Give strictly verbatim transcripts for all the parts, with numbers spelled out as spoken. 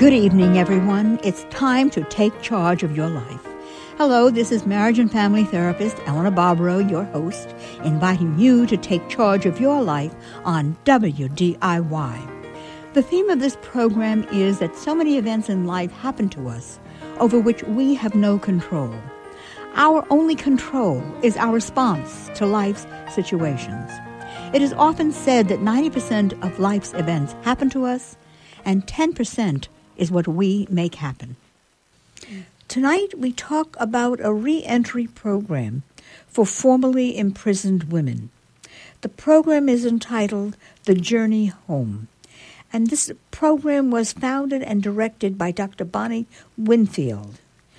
Good evening, everyone. It's time to take charge of your life. Hello, this is marriage and family therapist Eleanor Barbaro, your host, inviting you to take charge of your life on W D I Y. The theme of this program is that so many events in life happen to us over which we have no control. Our only control is our response to life's situations. It is often said that ninety percent of life's events happen to us, and ten percent is what we make happen. Tonight, we talk about a re-entry program for formerly imprisoned women. The program is entitled The Journey Home, and this program was founded and directed by Doctor Bonnie Winfield.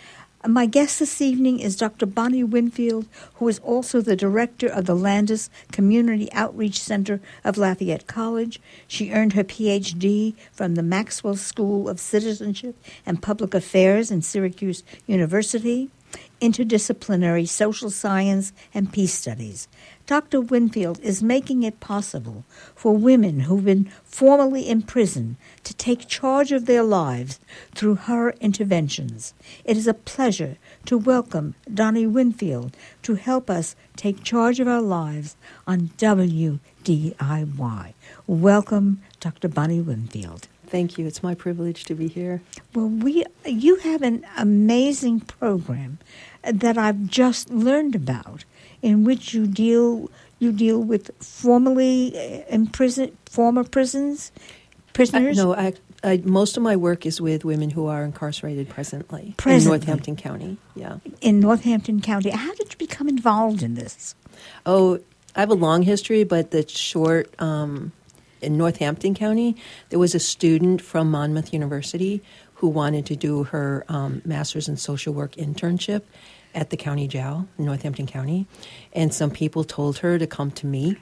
My guest this evening is Doctor Bonnie Winfield, who is also the director of the Landis Community Outreach Center of Lafayette College. She earned her P H D from the Maxwell School of Citizenship and Public Affairs in Syracuse University, interdisciplinary social science and peace studies. Doctor Winfield is making it possible for women who've been formerly imprisoned to take charge of their lives through her interventions. It is a pleasure to welcome Bonnie Winfield to help us take charge of our lives on W D I Y. Welcome, Doctor Bonnie Winfield. Thank you. It's my privilege to be here. Well, we you have an amazing program that I've just learned about, in which you deal you deal with formerly imprisoned former prisons prisoners. Uh, no, I, I, most of my work is with women who are incarcerated presently, presently in Northampton County. Yeah, in Northampton County. How did you become involved in this? Oh, I have a long history, but the short. Um, In Northampton County, there was a student from Monmouth University who wanted to do her um, master's in social work internship at the county jail in Northampton County, and some people told her to come to me.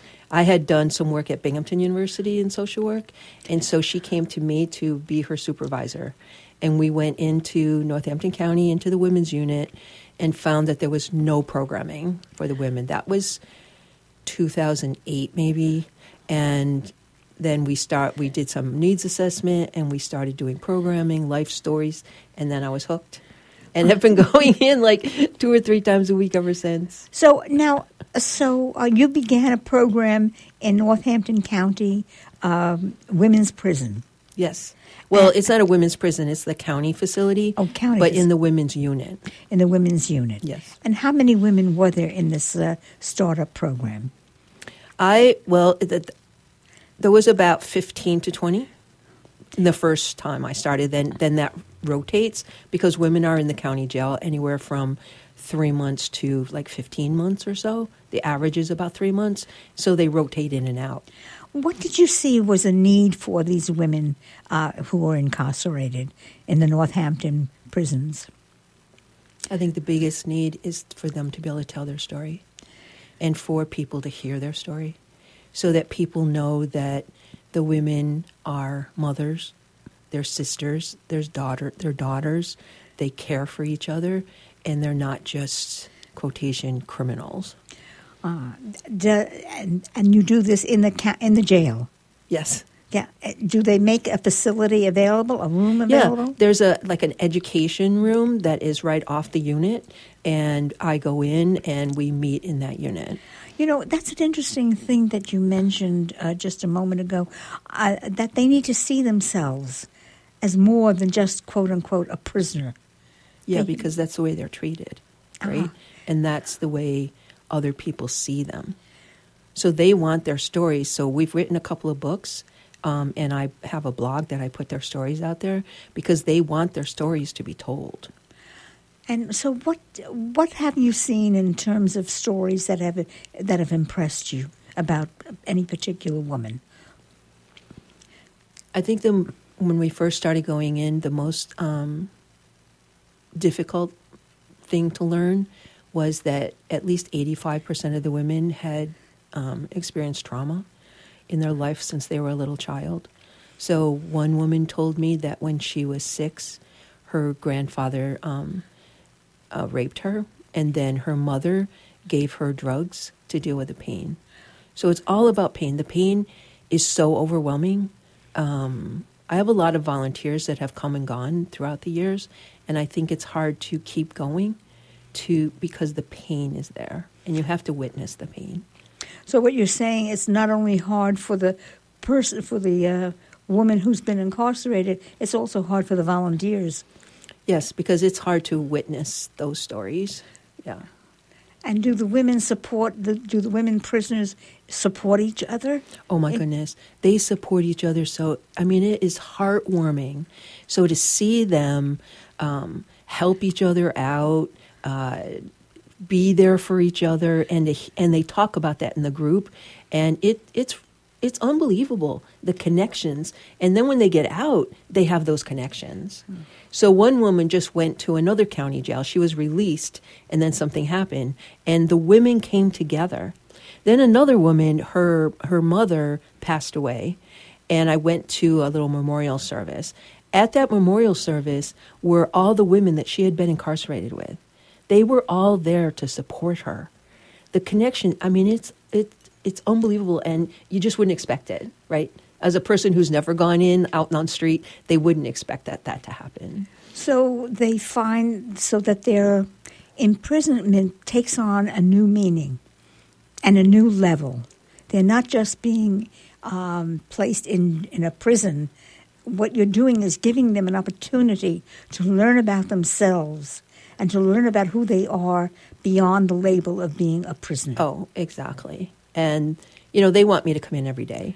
I had done some work at Binghamton University in social work, and so she came to me to be her supervisor. And we went into Northampton County, into the women's unit, and found that there was no programming for the women. That was two thousand eight, maybe. And then we start. We did some needs assessment, and we started doing programming, life stories, and then I was hooked, and have been going in like two or three times a week ever since. So now, so uh, you began a program in Northampton County um, Women's Prison. Yes. Well, it's not a women's prison; it's the county facility. Oh, county, but in the women's unit. In the women's unit. Yes. And how many women were there in this uh, startup program? I well. The, There was about fifteen to twenty the first time I started. Then then that rotates because women are in the county jail anywhere from three months to like fifteen months or so. The average is about three months. So they rotate in and out. What did you see was a need for these women uh, who were incarcerated in the Northampton prisons? I think the biggest need is for them to be able to tell their story and for people to hear their story, so that people know that the women are mothers, they're sisters, there's daughter, they're daughters, they care for each other, and they're not just, quotation, criminals. Uh, do, and, and you do this in the ca- in the jail? Yes. Yeah. Do they make a facility available, a room available? Yeah, there's a like an education room that is right off the unit, and I go in and we meet in that unit. You know, that's an interesting thing that you mentioned uh, just a moment ago, uh, that they need to see themselves as more than just, quote unquote, a prisoner. Yeah, they, because that's the way they're treated, right? Uh-huh. And that's the way other people see them. So they want their stories. So we've written a couple of books, um, and I have a blog that I put their stories out there because they want their stories to be told. And so, what what have you seen in terms of stories that have that have impressed you about any particular woman? I think the when we first started going in, the most um, difficult thing to learn was that at least eighty-five percent of the women had um, experienced trauma in their life since they were a little child. So one woman told me that when she was six, her grandfather um, uh, raped her, and then her mother gave her drugs to deal with the pain. So it's all about pain. The pain is so overwhelming. Um, I have a lot of volunteers that have come and gone throughout the years, and I think it's hard to keep going to because the pain is there, and you have to witness the pain. So what you're saying, it's not only hard for the person, for the uh, woman who's been incarcerated, it's also hard for the volunteers. Yes, because it's hard to witness those stories. Yeah. And do the women support, the, do the women prisoners support each other? Oh, my it, goodness. They support each other. So, I mean, it is heartwarming. So to see them um, help each other out, uh, be there for each other, and they, and they talk about that in the group, and it it's it's unbelievable, the connections. And then when they get out, they have those connections. Hmm. So one woman just went to another county jail. She was released, and then something happened, and the women came together. Then another woman, her her mother passed away, and I went to a little memorial service. At that memorial service were all the women that she had been incarcerated with. They were all there to support her. The connection, I mean, it's it, it's unbelievable, and you just wouldn't expect it, right? As a person who's never gone in, out on the street, they wouldn't expect that, that to happen. So they find, so that their imprisonment takes on a new meaning and a new level. They're not just being um, placed in, in a prison. What you're doing is giving them an opportunity to learn about themselves and to learn about who they are beyond the label of being a prisoner. Oh, exactly. And, you know, they want me to come in every day.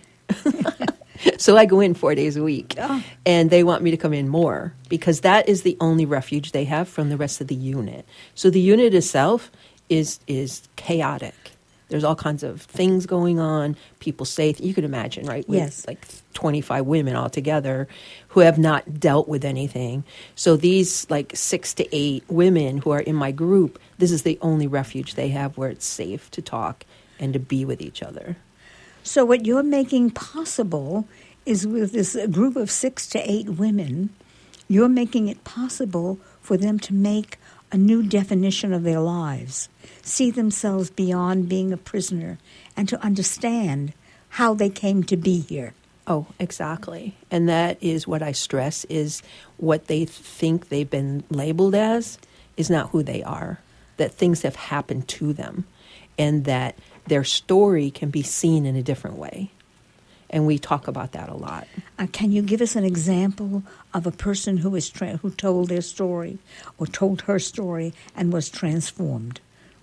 So I go in four days a week, oh. and they want me to come in more because that is the only refuge they have from the rest of the unit. So the unit itself is is chaotic. There's all kinds of things going on. People say, you could imagine, right? With yes. like twenty-five women all together who have not dealt with anything. So these like six to eight women who are in my group, this is the only refuge they have where it's safe to talk and to be with each other. So what you're making possible is with this group of six to eight women, you're making it possible for them to make a new definition of their lives, see themselves beyond being a prisoner, and to understand how they came to be here. Oh, exactly. And that is what I stress, is what they think they've been labeled as is not who they are, that things have happened to them, and that their story can be seen in a different way. And we talk about that a lot. Uh, can you give us an example of a person who was tra- who told their story or told her story and was transformed?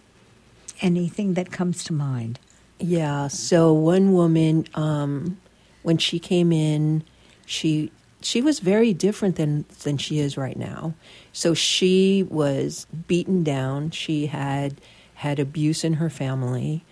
Anything that comes to mind? Yeah. So one woman, um, when she came in, she she was very different than, than she is right now. So she was beaten down. She had had abuse in her family.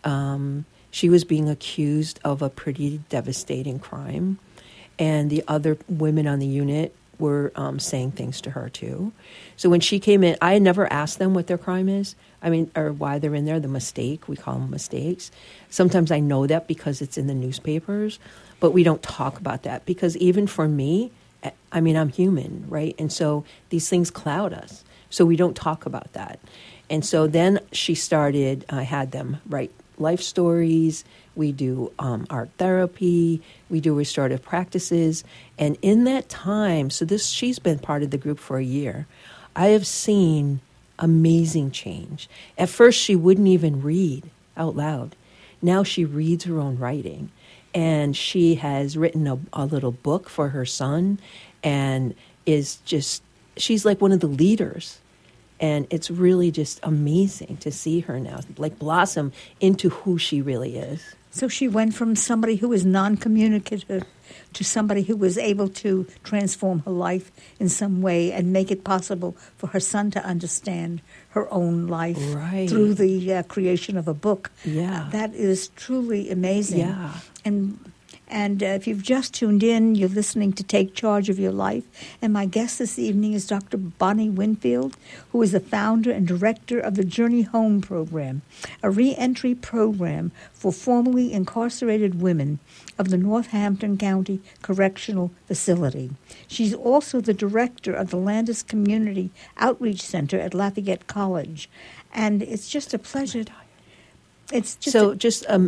Um, she was being accused of a pretty devastating crime. And the other women on the unit were um, saying things to her, too. So when she came in, I had never asked them what their crime is. I mean, or why they're in there, the mistake. We call them mistakes. Sometimes I know that because it's in the newspapers, but we don't talk about that. Because even for me, I mean, I'm human, right? And so these things cloud us. So we don't talk about that. And so then she started, I had them write life stories. We do um, art therapy. We do restorative practices. And in that time, so this she's been part of the group for a year, I have seen amazing change. At first, she wouldn't even read out loud. Now she reads her own writing. And she has written a, a little book for her son and is just, she's like one of the leaders. And it's really just amazing to see her now, like blossom into who she really is. So she went from somebody who was non-communicative to somebody who was able to transform her life in some way and make it possible for her son to understand her own life right. through the uh, creation of a book. Yeah. Uh, that is truly amazing. Yeah. And And uh, if you've just tuned in, you're listening to Take Charge of Your Life. And my guest this evening is Doctor Bonnie Winfield, who is the founder and director of the Journey Home Program, a reentry program for formerly incarcerated women of the Northampton County Correctional Facility. She's also the director of the Landis Community Outreach Center at Lafayette College. And it's just a pleasure. It's just so a- just um,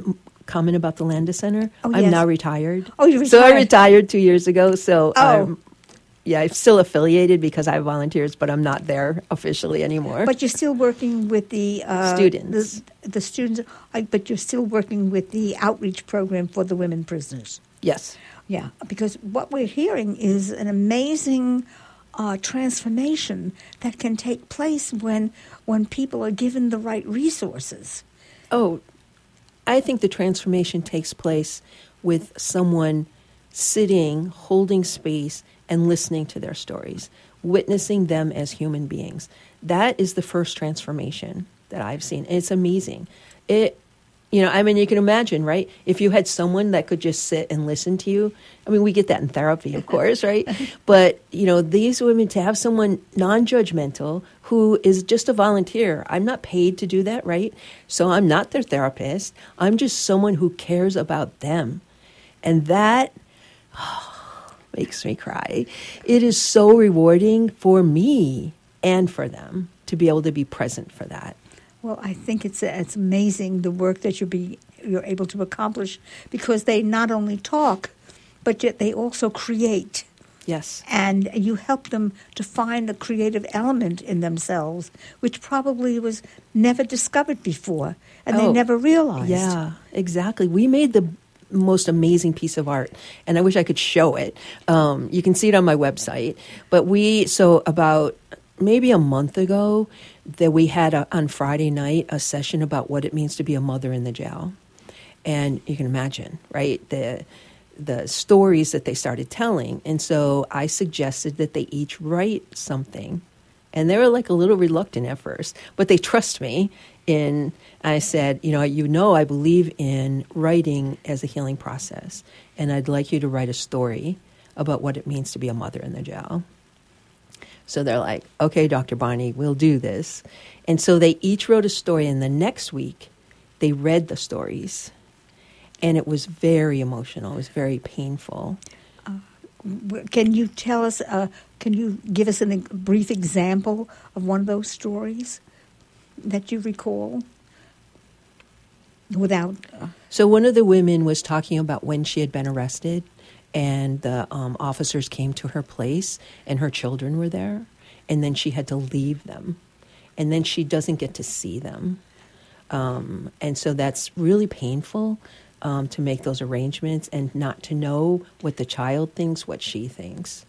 comment about the Landis Center? Oh, I'm yes. now retired. Oh, you So I retired. retired two years ago. So Oh. I'm, yeah, I'm still affiliated because I have volunteers, but I'm not there officially anymore. But you're still working with the uh, Students. The, the students, uh, but you're still working with the outreach program for the women prisoners. Yes. Yeah, because what we're hearing is an amazing uh, transformation that can take place when when people are given the right resources. Oh, I think the transformation takes place with someone sitting, holding space, and listening to their stories, witnessing them as human beings. That is the first transformation that I've seen. And it's amazing. It, you know, I mean, you can imagine, right? If you had someone that could just sit and listen to you. I mean, we get that in therapy, of course, right? But, you know, these women, to have someone non-judgmental who is just a volunteer. I'm not paid to do that, right? So I'm not their therapist. I'm just someone who cares about them. And that oh, makes me cry. It is so rewarding for me and for them to be able to be present for that. Well, I think it's it's amazing the work that you be you're able to accomplish, because they not only talk, but yet they also create. Yes. And you help them to find a creative element in themselves, which probably was never discovered before, and Oh, they never realized. Yeah, exactly. We made the most amazing piece of art, and I wish I could show it. Um, you can see it on my website. But we, so about maybe a month ago, that we had a, on Friday night a session about what it means to be a mother in the jail. And you can imagine, right, the the stories that they started telling. And so I suggested that they each write something. And they were like a little reluctant at first, but they trust me in, I said, you know, you know, I believe in writing as a healing process. And I'd like you to write a story about what it means to be a mother in the jail. So they're like, okay, Doctor Bonnie, we'll do this. And so they each wrote a story, and the next week they read the stories. And it was very emotional. It was very painful. Uh, can you tell us, uh, can you give us a brief example of one of those stories that you recall? Without. Uh, so one of the women was talking about when she had been arrested, and the um, officers came to her place, and her children were there, and then she had to leave them, and then she doesn't get to see them. Um, and so that's really painful. Um, to make those arrangements and not to know what the child thinks, what she thinks.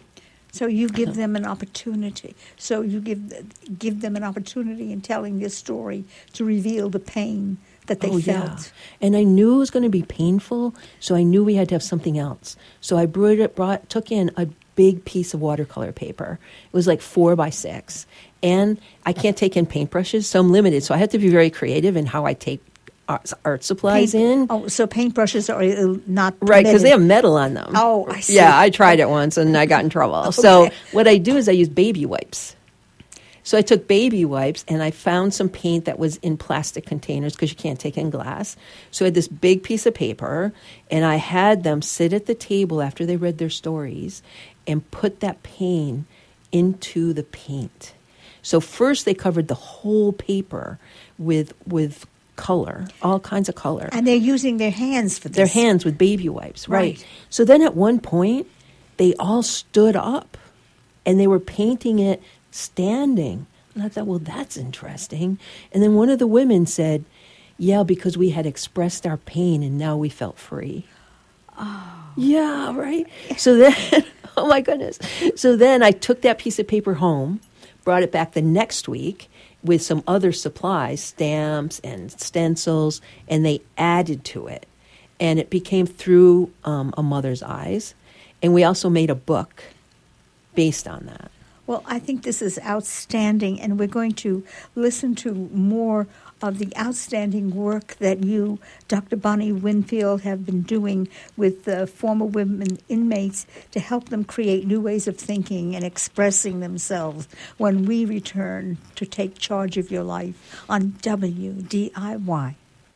So you give them an opportunity. So you give give them an opportunity in telling this story to reveal the pain that they oh, felt. Yeah. And I knew it was going to be painful, so I knew we had to have something else. So I brought, it, brought took in a big piece of watercolor paper. It was like four by six. And I can't take in paintbrushes, so I'm limited. So I had to be very creative in how I take Art, art supplies Paint, in. Oh, so paintbrushes are uh, not right, because permitted. they have metal on them. Oh, I see. Yeah, I tried it once and I got in trouble. Okay. So what I do is I use baby wipes. So I took baby wipes and I found some paint that was in plastic containers because you can't take in glass. So I had this big piece of paper, and I had them sit at the table after they read their stories and put that paint into the paint. So first they covered the whole paper with with color, all kinds of color. And they're using their hands for this. Their hands with baby wipes, right. Right. So then at one point, they all stood up, and they were painting it standing. And I thought, well, that's interesting. And then one of the women said, yeah, because we had expressed our pain, and now we felt free. Oh. Yeah, right? So then, oh my goodness. So then I took that piece of paper home, brought it back the next week, with some other supplies, stamps and stencils, and they added to it. And it became Through um, a Mother's Eyes. And we also made a book based on that. Well, I think this is outstanding, and we're going to listen to more of the outstanding work that you, Doctor Bonnie Winfield, have been doing with the former women inmates to help them create new ways of thinking and expressing themselves when we return to Take Charge of Your Life on W D I Y.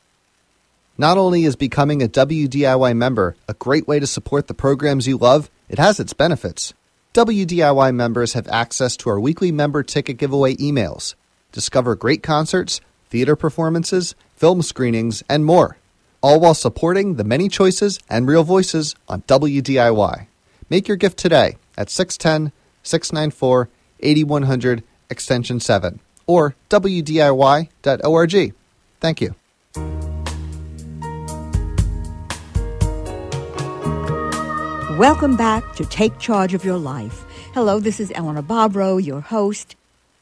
Not only is becoming a W D I Y member a great way to support the programs you love, it has its benefits. W D I Y members have access to our weekly member ticket giveaway emails, discover great concerts, theater performances, film screenings, and more. all while supporting the many choices and real voices on W D I Y. Make your gift today at six one zero, six nine four, eight one zero zero extension seven or W D I Y dot org. Thank you. Welcome back to Take Charge of Your Life. Hello, this is Eleanor Bobrow, your host.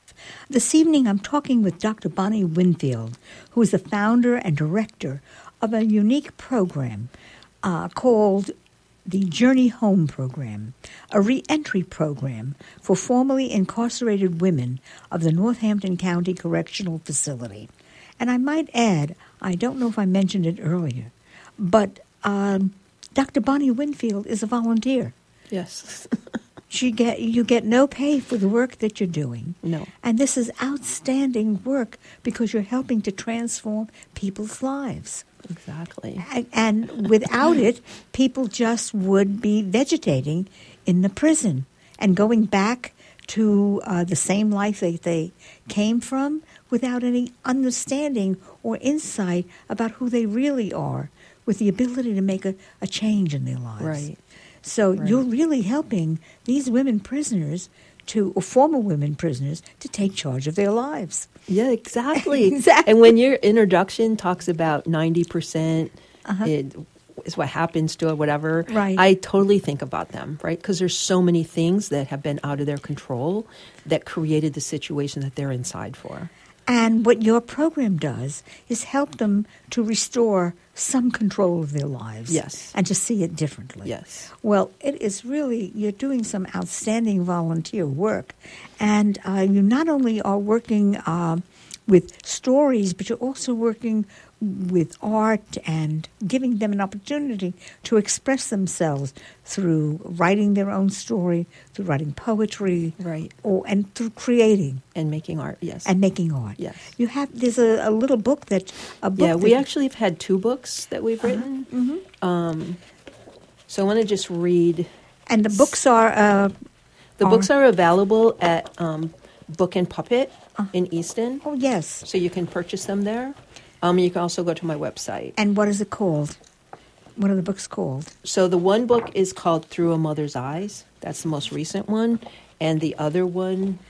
This evening I'm talking with Doctor Bonnie Winfield, who is the founder and director of a unique program uh, called the Journey Home Program, a reentry program for formerly incarcerated women of the Northampton County Correctional Facility. And I might add, I don't know if I mentioned it earlier, but um, Doctor Bonnie Winfield is a volunteer. Yes. She get you get no pay for the work that you're doing. No. And this is outstanding work because you're helping to transform people's lives. Exactly. And, and without it, people just would be vegetating in the prison and going back to uh, the same life that they came from without any understanding or insight about who they really are, with the ability to make a, a change in their lives. Right. So right. You're really helping these women prisoners to, or former women prisoners, to take charge of their lives. Yeah, exactly. Exactly. And when your introduction talks about ninety percent Uh-huh. it is what happens to it, whatever, Right. I totally think about them, right? Because there's so many things that have been out of their control that created the situation that they're inside for. And what your program does is help them to restore some control of their lives. Yes. And to see it differently. Yes. Well, it is really, you're doing some outstanding volunteer work. And uh, you not only are working uh, with stories, but you're also working with art and giving them an opportunity to express themselves through writing their own story, through writing poetry, Right. or and through creating And making art, yes. and making art. Yes. You have there's a, a little book that a book Yeah, that we you- actually have had two books that we've written. Mm-hmm. Um, so I want to just read. and the books are uh, The are- books are available at um, Book and Puppet Uh. in Easton, oh yes. so you can purchase them there. Um, you can also go to my website. And what is it called? What are the books called? So the one book is called Through a Mother's Eyes. That's the most recent one. And the other one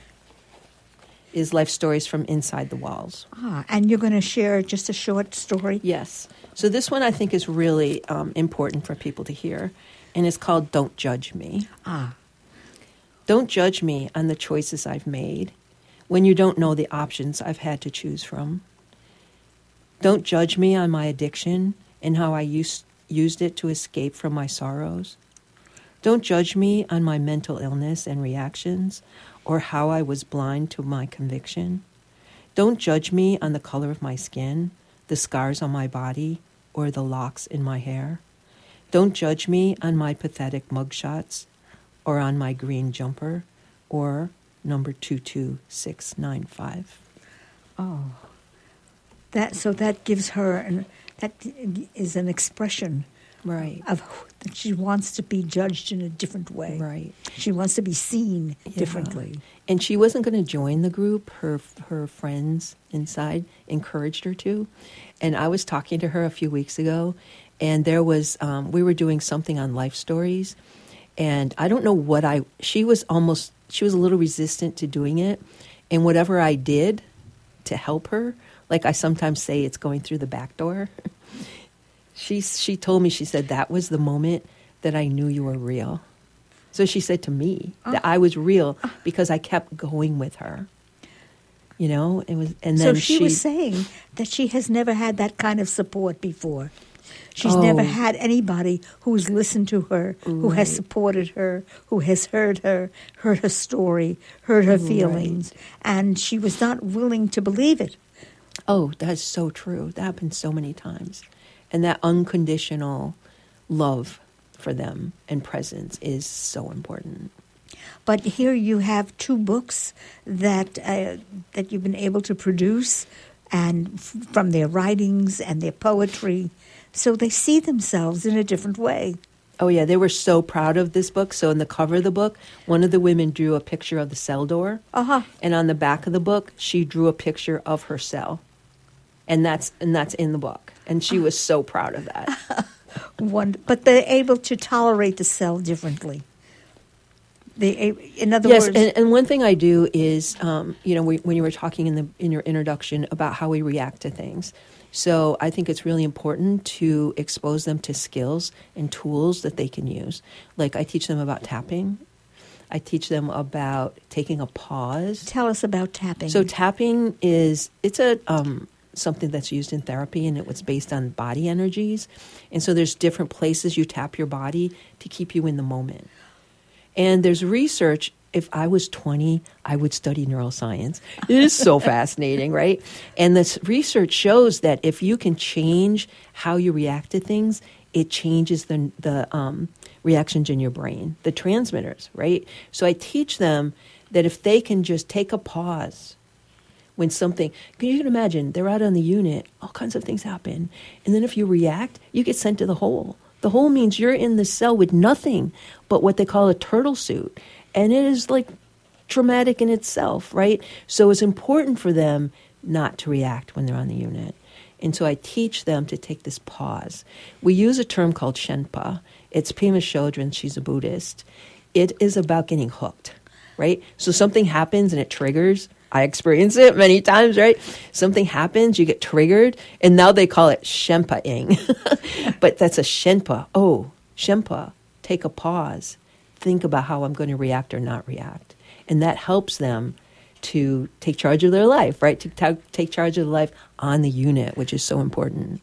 is Life Stories from Inside the Walls. Ah, and you're going to share just a short story. Yes. So this one I think is really um, important for people to hear. And it's called Don't Judge Me. Ah, Don't judge me on the choices I've made when you don't know the options I've had to choose from. Don't judge me on my addiction and how I used, used it to escape from my sorrows. Don't judge me on my mental illness and reactions or how I was blind to my conviction. Don't judge me on the color of my skin, the scars on my body, or the locks in my hair. Don't judge me on my pathetic mugshots or on my green jumper or number two two six nine five. oh, that so that gives her an that is an expression Right. of who- that she wants to be judged in a different way. Right. She wants to be seen Yeah. differently. And she wasn't going to join the group. Her her friends inside encouraged her to. And I was talking to her a few weeks ago, and there was um, we were doing something on life stories, and I don't know what I. She was almost she was a little resistant to doing it, and whatever I did to help her, like I sometimes say, it's going through the back door. She she told me, she said, that was the moment that I knew you were real. So she said to me that I was real because I kept going with her. You know, it was, and So then she, was saying that she has never had that kind of support before. She's Oh. never had anybody who's listened to her, who has Right. supported her, who has heard her, heard her story, heard her feelings, and she was not willing to believe it. Oh, that's so true. That happens so many times. And that unconditional love for them and presence is so important. But here you have two books that uh, that you've been able to produce, and f- from their writings and their poetry, so they see themselves in a different way. Oh, yeah, they were so proud of this book. So in the cover of the book, one of the women drew a picture of the cell door. Uh-huh. And on the back of the book, she drew a picture of her cell. And that's and that's in the book. And she was so proud of that. One, but they're able to tolerate the cell differently. They, in other yes, words, and, and one thing I do is, um, you know, we, when you were talking in the in your introduction about how we react to things. So I think it's really important to expose them to skills and tools that they can use. Like I teach them about tapping. I teach them about taking a pause. Tell us about tapping. So tapping is, it's a um, something that's used in therapy, and it was based on body energies. And so there's different places you tap your body to keep you in the moment. And there's research. If I was twenty, I would study neuroscience. It is so fascinating, right? And this research shows that if you can change how you react to things, it changes the the um, reactions in your brain, the transmitters, right? So I teach them that if they can just take a pause when something, you can imagine, they're out on the unit, all kinds of things happen. And then if you react, you get sent to the hole. The hole means you're in the cell with nothing but what they call a turtle suit. And it is like traumatic in itself, right? So it's important for them not to react when they're on the unit. And so I teach them to take this pause. We use a term called Shenpa. It's Pema Chodron. She's a Buddhist. It is about getting hooked, right? So something happens and it triggers. I experience it many times, right? Something happens, you get triggered, and now they call it Shenpa-ing. But that's a Shenpa. Oh, Shenpa, take a pause. Think about how I'm going to react or not react. And that helps them to take charge of their life, right? To ta- take charge of their life on the unit, which is so important.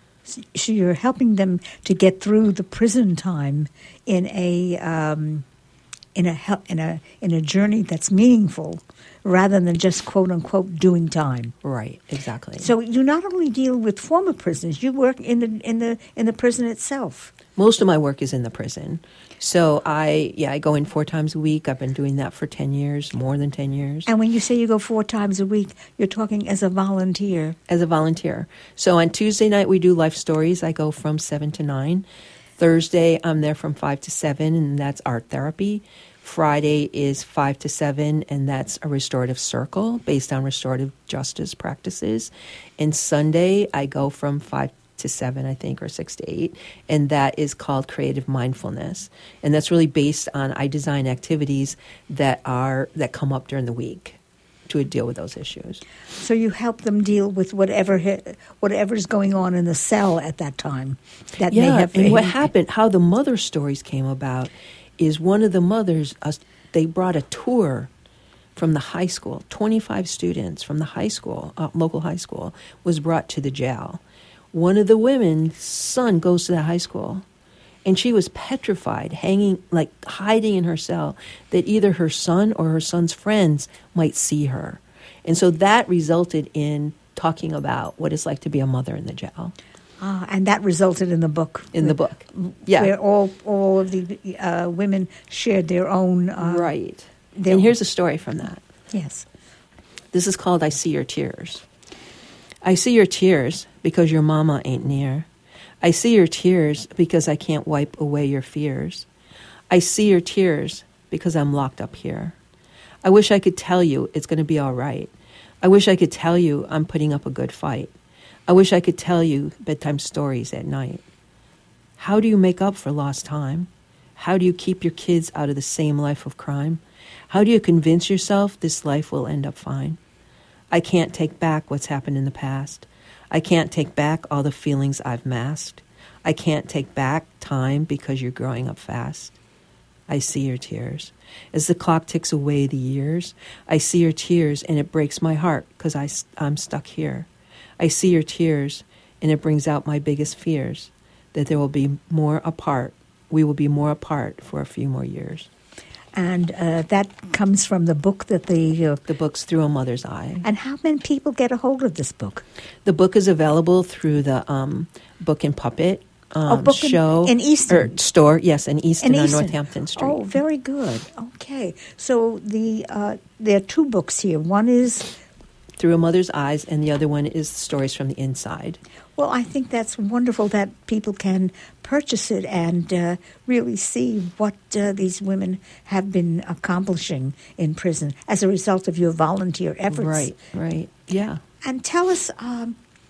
So you're helping them to get through the prison time in a um, in a in a in a journey that's meaningful, rather than just quote unquote doing time. Right, exactly. So you not only deal with former prisoners, you work in the in the in the prison itself. Most of my work is in the prison. So I, yeah, I go in four times a week. I've been doing that for ten years, more than ten years. And when you say you go four times a week, you're talking as a volunteer. As a volunteer. So on Tuesday night, we do life stories. I go from seven to nine. Thursday, I'm there from five to seven, and that's art therapy. Friday is five to seven, and that's a restorative circle based on restorative justice practices. And Sunday, I go from five to seven, I think, or six to eight, and that is called creative mindfulness. And that's really based on, I design activities that are that come up during the week to deal with those issues. So you help them deal with whatever whatever's going on in the cell at that time. That yeah, may have and what happened, how the mother stories came about, is one of the mothers, uh, they brought a tour from the high school. twenty-five students from the high school, uh, local high school, was brought to the jail. One of the women's son goes to that high school, and she was petrified, hanging, like hiding in her cell, that either her son or her son's friends might see her. And so that resulted in talking about what it's like to be a mother in the jail. Ah, and that resulted in the book. In the book, yeah. Where all all of the uh, women shared their own... Uh, right. Their and here's a story from that. Yes. This is called I See Your Tears. I see your tears because your mama ain't near. I see your tears because I can't wipe away your fears. I see your tears because I'm locked up here. I wish I could tell you it's going to be all right. I wish I could tell you I'm putting up a good fight. I wish I could tell you bedtime stories at night. How do you make up for lost time? How do you keep your kids out of the same life of crime? How do you convince yourself this life will end up fine? I can't take back what's happened in the past. I can't take back all the feelings I've masked. I can't take back time because you're growing up fast. I see your tears. As the clock ticks away the years, I see your tears and it breaks my heart because I, I'm stuck here. I see your tears and it brings out my biggest fears, that there will be more apart. We will be more apart for a few more years. And uh, that comes from the book that the... Uh, the book's Through a Mother's Eye. And how many people get a hold of this book? The book is available through the um, Book and Puppet um, oh, book show. In, in Easton? Or store, yes, in Easton, in on Easton. Northampton Street. Oh, very good. Okay. So the uh, there are two books here. One is... Through a Mother's Eyes, and the other one is Stories from the Inside. Well, I think that's wonderful that people can purchase it and uh, really see what uh, these women have been accomplishing in prison as a result of your volunteer efforts. Right, right, yeah. And tell us, um,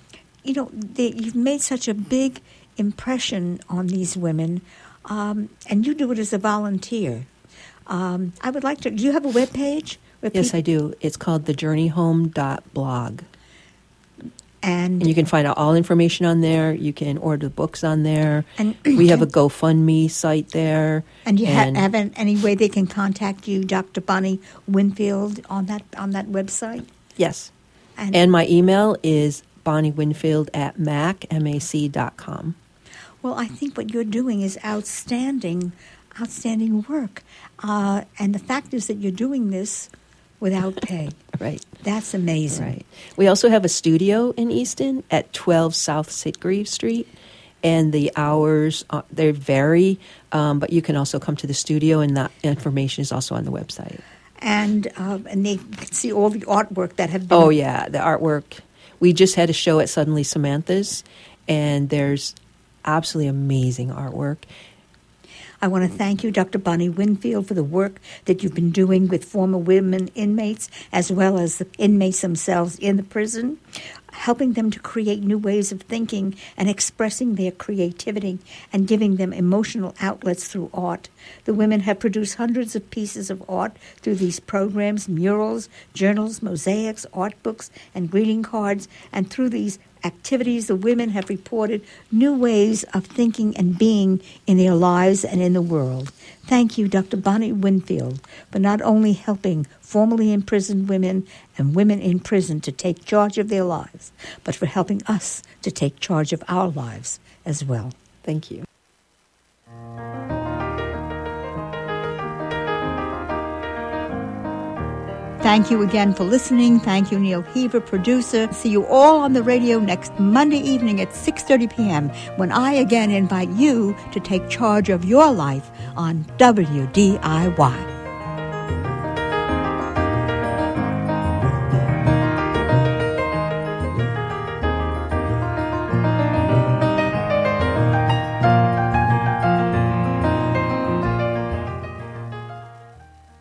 you know, they, you've made such a big impression on these women, um, and you do it as a volunteer. Um, I would like to, do you have a web page? Yes, people, I do. It's called the journey home dot blog. And, and you can find out all information on there. You can order books on there. And we have a GoFundMe site there. And you and, ha- have any way they can contact you, Doctor Bonnie Winfield, on that on that website? Yes. And, and my email is bonnie winfield at mac, M A C dot com. Well, I think what you're doing is outstanding, outstanding work. Uh, and the fact is that you're doing this without pay. Right. That's amazing. Right. We also have a studio in Easton at twelve South Sitgreaves Street, and the hours, uh, they vary, um, but you can also come to the studio, and that information is also on the website. And uh, and they can see all the artwork that have been... Oh, yeah, the artwork. We just had a show at Suddenly Samantha's, and there's absolutely amazing artwork. I want to thank you, Doctor Bonnie Winfield, for the work that you've been doing with former women inmates as well as the inmates themselves in the prison, helping them to create new ways of thinking and expressing their creativity and giving them emotional outlets through art. The women have produced hundreds of pieces of art through these programs, murals, journals, mosaics, art books, and greeting cards, and through these activities, the women have reported new ways of thinking and being in their lives and in the world. Thank you, Doctor Bonnie Winfield, for not only helping formerly imprisoned women and women in prison to take charge of their lives, but for helping us to take charge of our lives as well. Thank you. Thank you again for listening. Thank you, Neil Heaver, producer. See you all on the radio next Monday evening at six thirty p.m. when I again invite you to take charge of your life on W D I Y.